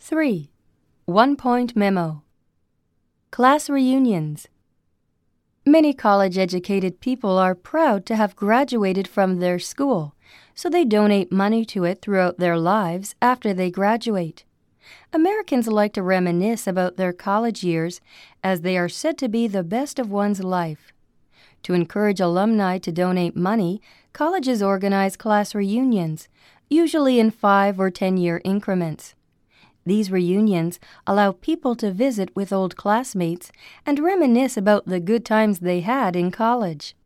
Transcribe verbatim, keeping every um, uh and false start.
three. One-point memo. Class reunions. Many college-educated people are proud to have graduated from their school, so they donate money to it throughout their lives after they graduate. Americans like to reminisce about their college years as they are said to be the best of one's life. To encourage alumni to donate money, colleges organize class reunions, usually in five or ten-year increments. These reunions allow people to visit with old classmates and reminisce about the good times they had in college.